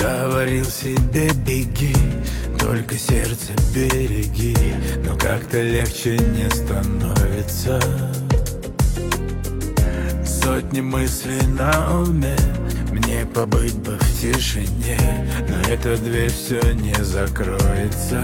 Говорил себе беги, только сердце береги, но как-то легче не становится. Сотни мыслей на уме, мне побыть бы в тишине, но эта дверь все не закроется.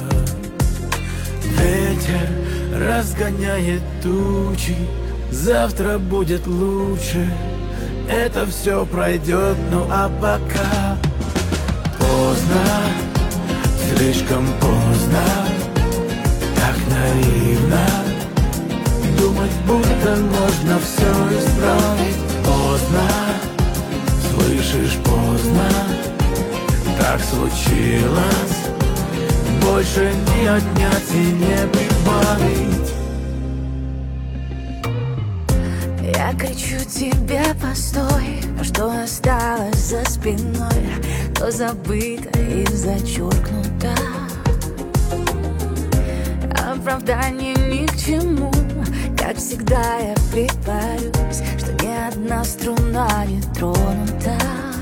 Ветер разгоняет тучи, завтра будет лучше, это все пройдет, ну а пока поздно, слишком поздно, так наивно думать, будто можно все исправить. Поздно, слышишь, поздно, так случилось, больше не отнять и не прибавить. Я кричу тебе, постой, а что осталось за спиной, то забыто и зачеркнуто. Оправдание ни к чему, как всегда я притворюсь, что ни одна струна не тронута.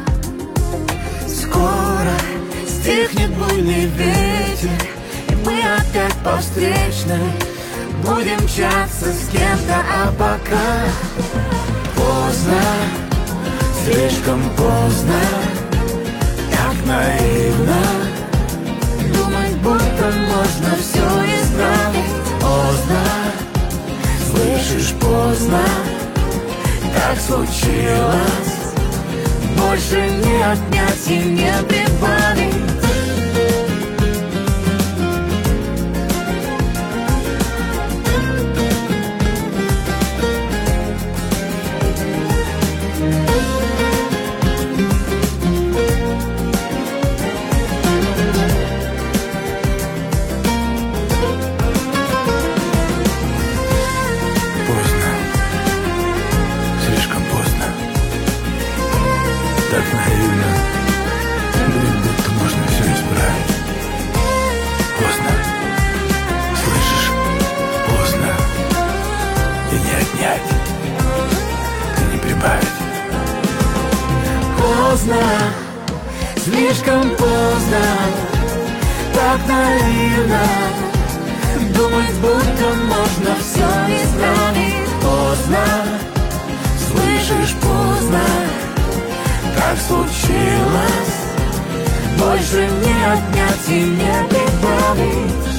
Скоро стихнет буйный ветер, и мы опять по встречной будем мчаться с кем-то, а пока поздно, слишком поздно, так наивно думать, будто можно все исправить. Поздно, слышишь, поздно, так случилось, больше не отнять и не прибавить. Так наивно думать, будто можно все исправить. Поздно, слышишь, поздно, и не отнять, и не прибавить. Поздно, слишком поздно, так наивно думать, будто можно все исправить. Поздно, слышишь, поздно, так случилось, больше не отнять и не прибавить.